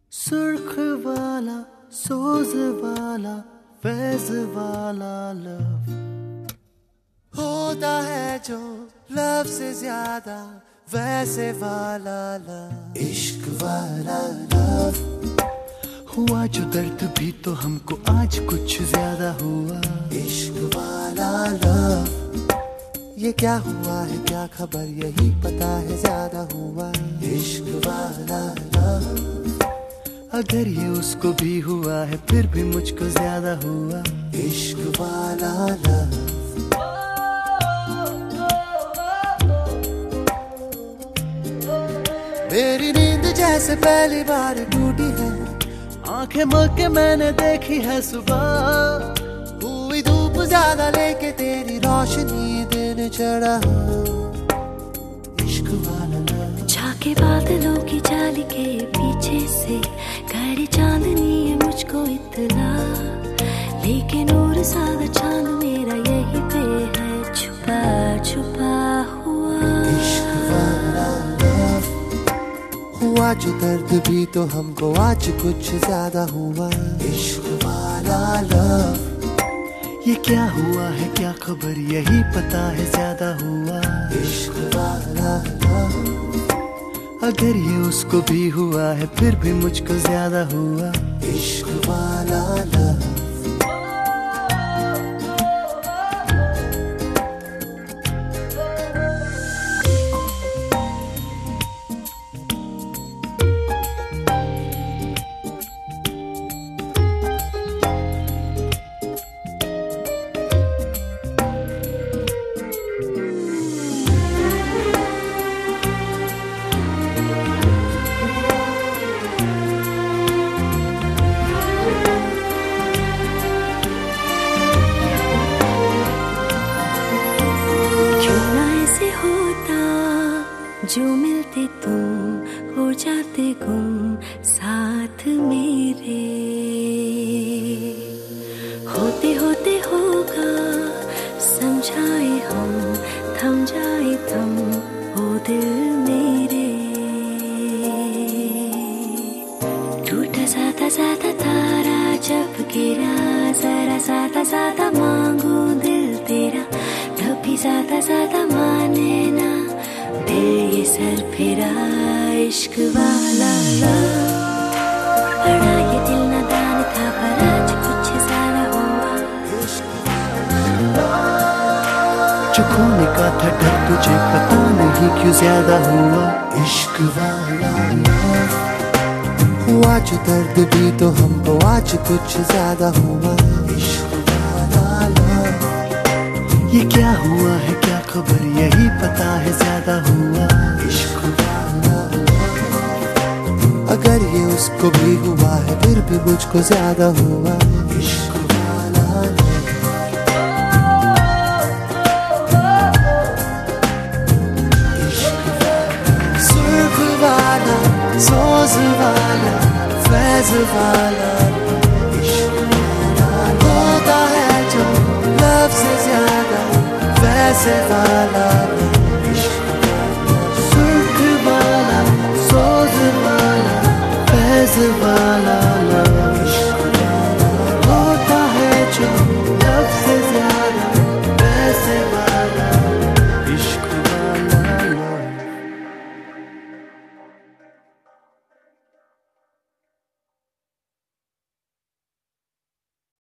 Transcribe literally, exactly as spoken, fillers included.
सुर्ख वाला, सोज वाला, फैज वाला लव होता है जो लव से ज्यादा वैसे वाला लव, इश्क वाला लव। हुआ जो दर्द भी तो हमको आज कुछ ज्यादा हुआ, इश्क वाला लव। ये क्या हुआ है क्या खबर यही पता है ज्यादा हुआ, इश्क वाला लव। अगर ये उसको भी हुआ है फिर भी मुझको ज्यादा हुआ, इश्क वाला लव। मेरी नींद जैसे पहली बार टूटी है, आंखें मल के मैंने देखी है सुबह। हुई धूप ज्यादा लेके तेरी रोशनी दिन चढ़ा, इश्क वाला लव। झाके बादलों की जाली के पीछे से करे चांदनी है मुझको इतना, लेकिन और सादा चांद मेरा यही पे है छुपा छुपा हुआ, इश्क वाला लव। हुआ जो दर्द भी तो हमको आज कुछ ज्यादा हुआ, इश्क वाला लव। ये क्या हुआ है क्या खबर यही पता है ज्यादा हुआ, इश्क वाला लव। अगर ये उसको भी हुआ है फिर भी मुझको ज्यादा हुआ, इश्क वाला लव। जो मिलते तुम हो जाते गुम साथ मेरे, होते होते होगा समझाए हम, थम जाए थम ओ दिल मेरे। टूटा साता साता तारा जब गिरा, जरा साता साता मांगू दिल तेरा, तभी साता साता माने ना दिल ये सर फिरा, इश्क वाला लव। बड़ा ये दिल नादान था पर आज कुछ ज्यादा हुआ, इश्क वाला लव। जो खोने का था डर तुझे पता नहीं क्यों ज्यादा हुआ, इश्क वाला लव। हुआ जो दर्द भी तो हमको आज कुछ ज्यादा हुआ, इश्क वाला लव। ये क्या हुआ है क्या खबर यही पता है ज्यादा हुआ, इश्क वाला लव। अगर ये उसको भी हुआ है फिर भी मुझको ज्यादा हुआ, इश्क वाला लव। इश्क वाला, सुर्ख वाला, सोज वाला, फैज वाला, इश्क वाला। होता है जो लव से ज्यादा वैसे वाला, इश्क वाला। सुर्ख वाला, सोज वाला, फैज वाला लव।